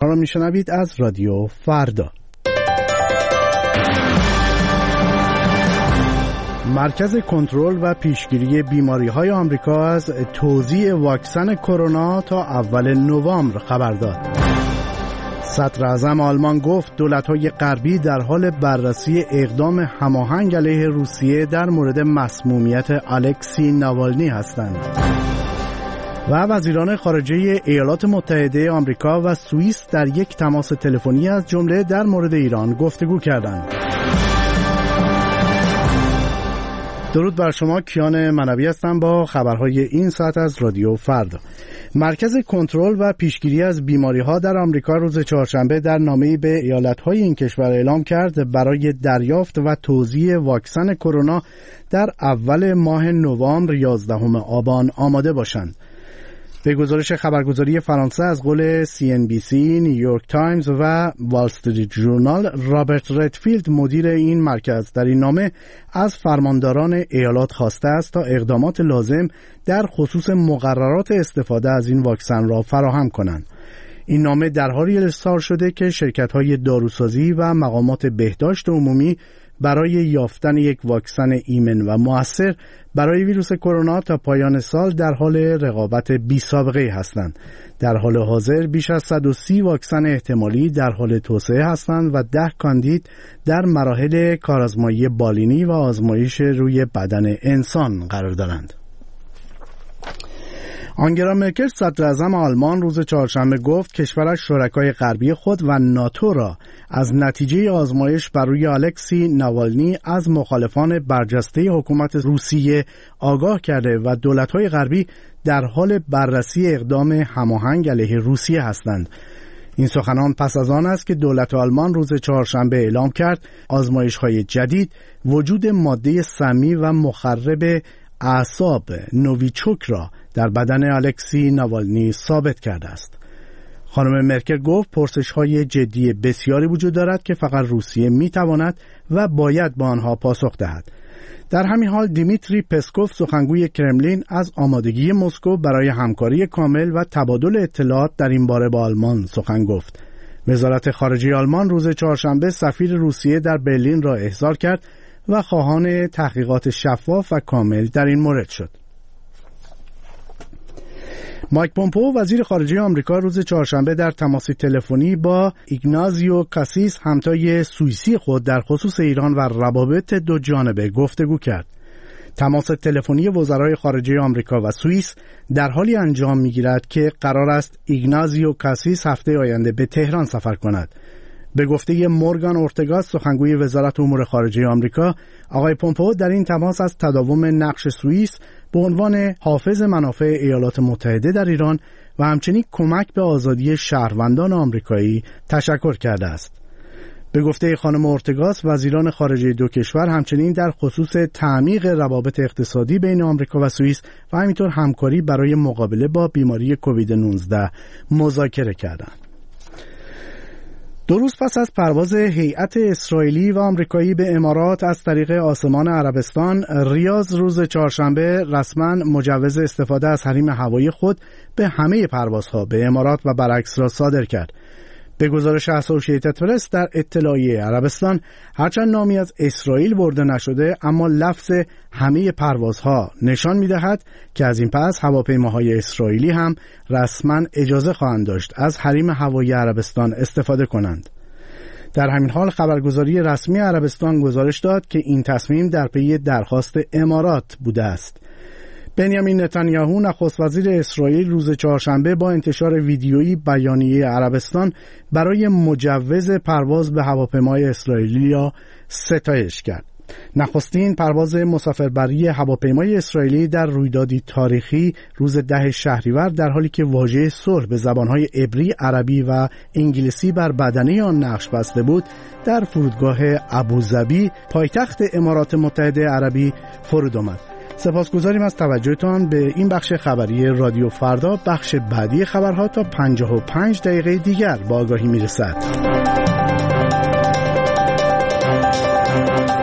رو میشنوید از رادیو فردا. مرکز کنترل و پیشگیری بیماری‌های آمریکا از توزیع واکسن کرونا تا اول نوامبر خبر داد. صدر اعظم آلمان گفت دولت‌های غربی در حال بررسی اقدام هماهنگ علیه روسیه در مورد مسمومیت الکسی ناوالنی هستند. و وزیران خارجه ایالات متحده آمریکا و سوئیس در یک تماس تلفنی از جمله در مورد ایران گفتگو کردند. درود بر شما، کیان منوی هستم با خبرهای این ساعت از رادیو فردا. مرکز کنترل و پیشگیری از بیماری‌ها در آمریکا روز چهارشنبه در نامه‌ای به ایالت‌های این کشور اعلام کرد برای دریافت و توزیع واکسن کرونا در اول ماه نوامبر 11 آبان آماده باشند. به گزارش خبرگزاری فرانسه از قول CNBC، نیویورک تایمز و وال استریت ژورنال، رابرت ردفیلد مدیر این مرکز در این نامه از فرمانداران ایالات خواسته است تا اقدامات لازم در خصوص مقررات استفاده از این واکسن را فراهم کنند. این نامه در حالی ارسال شده که شرکت‌های داروسازی و مقامات بهداشت عمومی برای یافتن یک واکسن ایمن و مؤثر برای ویروس کرونا تا پایان سال در حال رقابت بی‌سابقه هستند. در حال حاضر بیش از 130 واکسن احتمالی در حال توسعه هستند و 10 کاندید در مراحل کارآزمایی بالینی و آزمایش روی بدن انسان قرار دارند. آنگلا مرکل صدر اعظم آلمان روز چهارشنبه گفت کشورش شرکای غربی خود و ناتو را از نتیجه آزمایش بر روی الکسی ناوالنی از مخالفان برجسته حکومت روسیه آگاه کرده و دولت‌های غربی در حال بررسی اقدام هماهنگ علیه روسیه هستند. این سخنان پس از آن است که دولت آلمان روز چهارشنبه اعلام کرد آزمایش‌های جدید وجود ماده سمی و مخرب اعصاب نوویچوک را در بدن الکسی ناوالنی ثابت کرده است. خانم مرکل گفت پرسش‌های جدی بسیاری وجود دارد که فقط روسیه می‌تواند و باید با آنها پاسخ دهد. در همین حال دیمیتری پسکوف سخنگوی کرملین از آمادگی مسکو برای همکاری کامل و تبادل اطلاعات در این باره با آلمان سخن گفت. وزارت خارجه آلمان روز چهارشنبه سفیر روسیه در برلین را احضار کرد و خواهان تحقیقات شفاف و کامل در این مورد شد. مایک پومپئو وزیر خارجه آمریکا روز چهارشنبه در تماسی تلفنی با ایگنازیو کاسیس همتای سوئیسی خود در خصوص ایران و روابط دو جانبه گفتگو کرد. تماس تلفنی وزرای خارجه آمریکا و سوئیس در حالی انجام می‌گیرد که قرار است ایگنازیو کاسیس هفته آینده به تهران سفر کند. به گفته مورگان اورتگا سخنگوی وزارت امور خارجه آمریکا، آقای پومپئو در این تماس از تداوم نقش سوئیس به عنوان حافظ منافع ایالات متحده در ایران و همچنین کمک به آزادی شهروندان آمریکایی تشکر کرده است. به گفته خانم اورتگاس وزیران خارجه دو کشور همچنین در خصوص تعمیق روابط اقتصادی بین آمریکا و سوئیس و همینطور همکاری برای مقابله با بیماری کووید 19 مذاکره کردند. 2 روز پس از پرواز هیئت اسرائیلی و آمریکایی به امارات از طریق آسمان عربستان، ریاض روز چهارشنبه رسما مجوز استفاده از حریم هوایی خود به همه پروازها به امارات و برعکس را صادر کرد. به گزارش اسوسییتد پرس در اطلاعیه عربستان، هرچند نامی از اسرائیل برده نشده اما لفظ همه پروازها نشان می‌دهد که از این پس هواپیماهای اسرائیلی هم رسما اجازه خواهند داشت از حریم هوایی عربستان استفاده کنند. در همین حال خبرگزاری رسمی عربستان گزارش داد که این تصمیم در پی درخواست امارات بوده است. بنیامین نتانیاهو نخست وزیر اسرائیل روز چهارشنبه با انتشار ویدیویی بیانیه عربستان برای مجوز پرواز به هواپیمای اسرائیلی را ستایش کرد. نخستین پرواز مسافربری هواپیمای اسرائیلی در رویدادی تاریخی روز 10 شهریور در حالی که واژه صلح به زبانهای عبری، عربی و انگلیسی بر بدنه آن نقش بسته بود، در فرودگاه ابوظبی پایتخت امارات متحده عربی فرود آمد. سپاسگزاریم از توجهتان به این بخش خبری رادیو فردا. بخش بعدی خبرها تا 55 دقیقه دیگر با آگاهی میرسد.